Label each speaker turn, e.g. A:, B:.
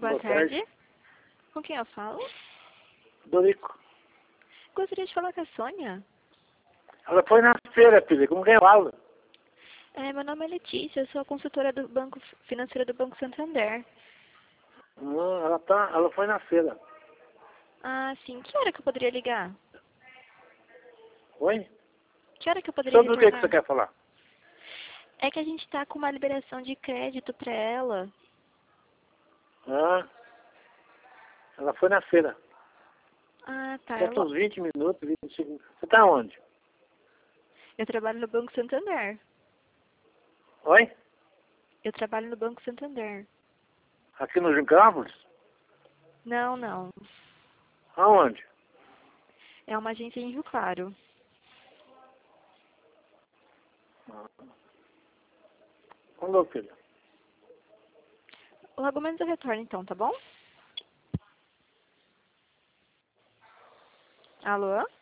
A: Boa tarde. Com quem eu falo?
B: Dorico.
A: Gostaria de falar com a Sônia.
B: Ela foi na feira, filha. Com quem fala?
A: Meu nome é Letícia, eu sou a consultora do Banco Financeiro do Banco Santander.
B: Não, ela foi na feira.
A: Ah, sim. Que hora que eu poderia ligar?
B: Oi?
A: Que hora que eu poderia
B: Sobre o que
A: retornar?
B: você quer falar?
A: É que a gente tá com uma liberação de crédito pra ela.
B: Ah, ela foi na feira.
A: Ah, tá.
B: Falta uns 20 minutos, 25. Você tá onde?
A: Eu trabalho no Banco Santander.
B: Oi?
A: Eu trabalho no Banco Santander.
B: Aqui no Gincápolis?
A: Não, não.
B: Aonde?
A: É uma agência em Rio Claro.
B: Alô, filha.
A: Logo menos eu retorno então, tá bom? Alô?